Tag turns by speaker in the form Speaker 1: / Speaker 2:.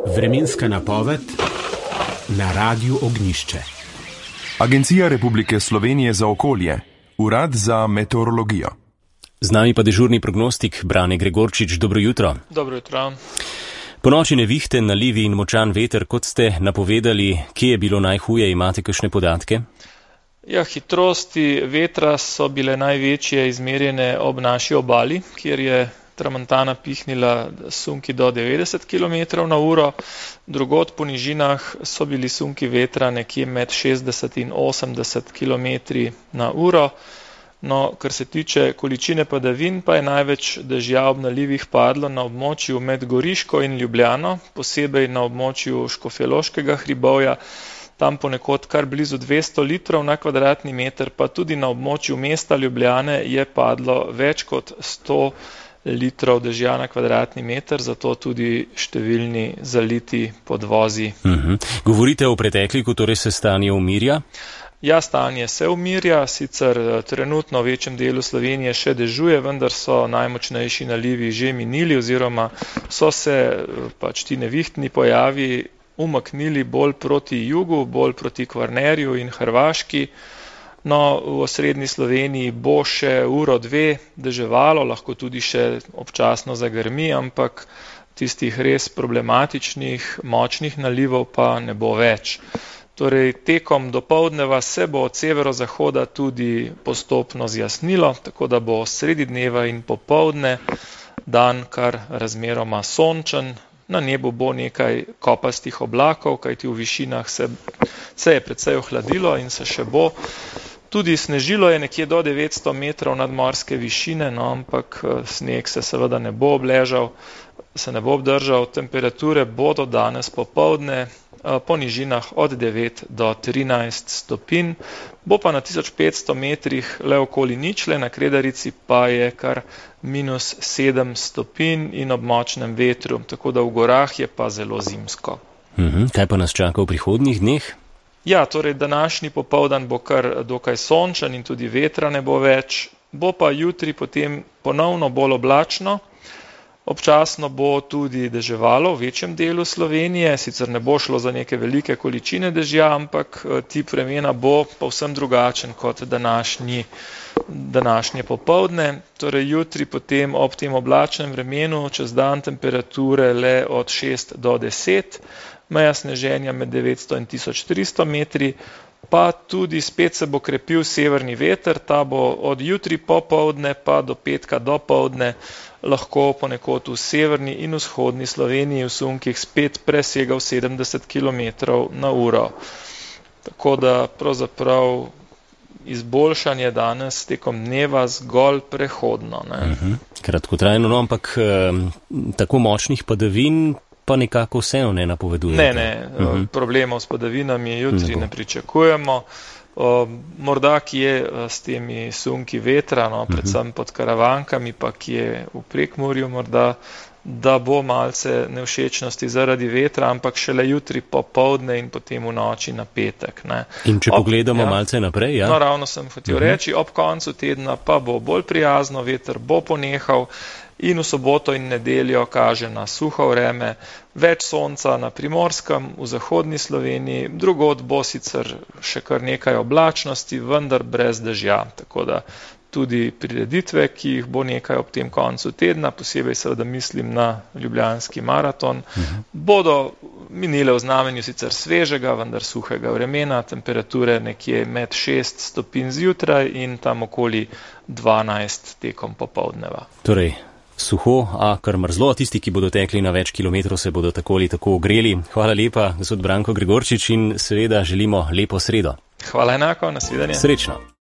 Speaker 1: Vremenska napoved na Radiu Ognjišče.
Speaker 2: Agencija Republike Slovenije za okolje, Urad za meteorologijo.
Speaker 3: Z nami pa dežurni prognostik Brane Gregorčič. Dobro jutro.
Speaker 4: Dobro jutro.
Speaker 3: Ponoči nevihte, nalivi in močan veter, kot ste napovedali, kje je bilo najhuje, imate kakšne podatke?
Speaker 4: Ja, hitrosti vetra so bile največje izmerjene ob naši obali, kjer je tramontana pihnila sunki do 90 km/h, drugod po nižinah so bili sunki vetra nekje med 60 in 80 km/h. No, kar se tiče količine padavin, pa je največ dežja ob nalivih padlo na območju med Goriško in Ljubljano, posebej na območju Škofjeloškega hribovja, tam ponekod kar blizu 200 litrov na kvadratni meter, pa tudi na območju mesta Ljubljane je padlo več kot 100 litrov dežja na kvadratni meter, zato tudi številni zaliti podvozi.
Speaker 3: Govorite o pretekliku, torej se stanje umirja?
Speaker 4: Ja, stanje se umirja, sicer trenutno v večjem delu Slovenije še dežuje, vendar so najmočnejši nalivi že minili oziroma so se ti nevihtni pojavi umaknili bolj proti jugu, bolj proti Kvarnerju in Hrvaški. No, v osrednji Sloveniji bo še uro, dve deževalo, lahko tudi še občasno zagrmi, ampak tistih res problematičnih, močnih nalivov pa ne bo več. Torej, tekom dopoldneva se bo od severozahoda tudi postopno zjasnilo, tako da bo sredi dneva in popoldne dan kar razmeroma sončen. Na nebu bo nekaj kopastih oblakov, kajti v višinah se je precej ohladilo in se še bo. Tudi snežilo je nekje do 900 metrov nadmorske višine, no, ampak sneg se seveda ne bo obdržal. Temperature bodo danes popoldne po nižinah od 9 do 13 stopinj. Bo pa na 1500 metrih le okoli ničle, na Kredarici pa je kar -7 stopinj in ob močnem vetru, tako da v gorah je pa zelo zimsko.
Speaker 3: Kaj pa nas čaka v prihodnjih dneh?
Speaker 4: Ja, torej današnji popoldan bo kar dokaj sončen in tudi vetra ne bo več. Bo pa jutri potem ponovno bolj oblačno. Občasno bo tudi deževalo v večjem delu Slovenije, sicer ne bo šlo za neke velike količine dežja, ampak tip vremena bo povsem drugačen kot današnje popoldne. Torej jutri potem ob tem oblačnem vremenu čez dan temperature le od 6 do 10, meja sneženja med 900 in 1300 metri, pa tudi spet se bo krepil severni veter, ta bo od jutri popoldne pa do petka dopoldne lahko ponekod v severni in vzhodni Sloveniji v sunkih spet presegal 70 km/h. Tako da pravzaprav izboljšanje danes tekom dneva zgolj prehodno.
Speaker 3: Kratkotrajno, no, ampak tako močnih padavin pa nekako vseeno ne napovedujete.
Speaker 4: Ne, problemov s padavinami jutri ne pričakujemo. Morda kje s temi sunki vetra, predvsem pod Karavankami, pa kje v Prekmurju morda, da bo malce nevšečnosti zaradi vetra, ampak šele jutri popoldne in potem v noči na petek.
Speaker 3: In če pogledamo malce naprej, ja?
Speaker 4: No, ravno sem hotel reči, ob koncu tedna pa bo bolj prijazno, veter bo ponehal in v soboto in nedeljo kaže na suho vreme, več sonca na Primorskem, v zahodni Sloveniji, drugod bo sicer še kar nekaj oblačnosti, vendar brez dežja. Tako da tudi prireditve, ki jih bo nekaj ob tem koncu tedna, posebej seveda mislim na Ljubljanski maraton, bodo minile v znamenju sicer svežega, vendar suhega vremena, temperature nekje med 6 stopinj zjutraj in tam okoli 12 tekom popoldneva.
Speaker 3: Torej, suho, a kar mrzlo, tisti, ki bodo tekli na več kilometrov, se bodo tako ali tako ogreli. Hvala lepa, gospod Branko Gregorčič, in seveda želimo lepo sredo.
Speaker 4: Hvala enako, nasvidenje.
Speaker 3: Srečno.